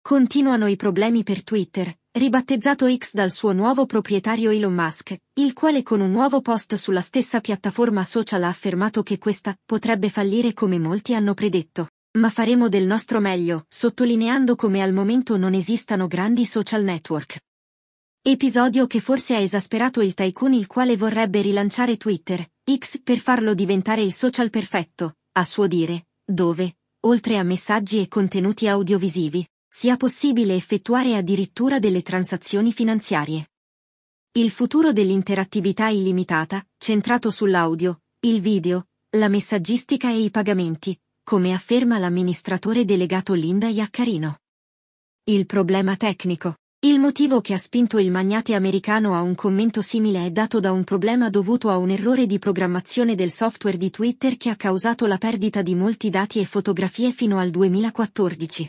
Continuano i problemi per Twitter, ribattezzato X dal suo nuovo proprietario Elon Musk, il quale con un nuovo post sulla stessa piattaforma social ha affermato che questa potrebbe fallire come molti hanno predetto. Ma faremo del nostro meglio, sottolineando come al momento non esistano grandi social network. Episodio che forse ha esasperato il tycoon, il quale vorrebbe rilanciare Twitter, X, per farlo diventare il social perfetto, a suo dire, dove, oltre a messaggi e contenuti audiovisivi, sia possibile effettuare addirittura delle transazioni finanziarie. Il futuro dell'interattività illimitata, centrato sull'audio, il video, la messaggistica e i pagamenti, come afferma l'amministratore delegato Linda Iaccarino. Il problema tecnico. Il motivo che ha spinto il magnate americano a un commento simile è dato da un problema dovuto a un errore di programmazione del software di Twitter che ha causato la perdita di molti dati e fotografie fino al 2014.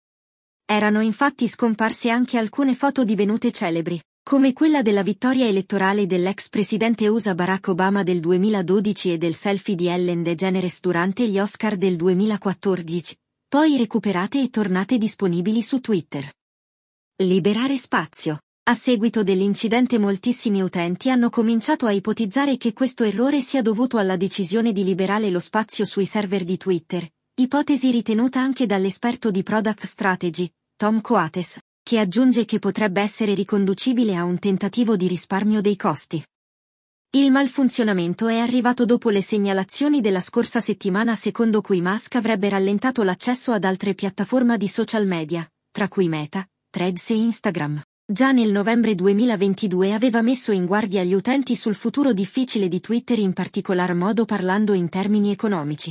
Erano infatti scomparse anche alcune foto divenute celebri, come quella della vittoria elettorale dell'ex presidente USA Barack Obama del 2012 e del selfie di Ellen DeGeneres durante gli Oscar del 2014, poi recuperate e tornate disponibili su Twitter. Liberare spazio. A seguito dell'incidente moltissimi utenti hanno cominciato a ipotizzare che questo errore sia dovuto alla decisione di liberare lo spazio sui server di Twitter, ipotesi ritenuta anche dall'esperto di Product Strategy, Tom Coates, che aggiunge che potrebbe essere riconducibile a un tentativo di risparmio dei costi. Il malfunzionamento è arrivato dopo le segnalazioni della scorsa settimana secondo cui Musk avrebbe rallentato l'accesso ad altre piattaforme di social media, tra cui Meta, Threads e Instagram. Già nel novembre 2022 aveva messo in guardia gli utenti sul futuro difficile di Twitter, in particolar modo parlando in termini economici.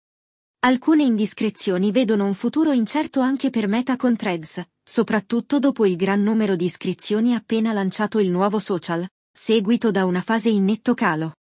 Alcune indiscrezioni vedono un futuro incerto anche per Meta con Threads, soprattutto dopo il gran numero di iscrizioni appena lanciato il nuovo social, seguito da una fase in netto calo.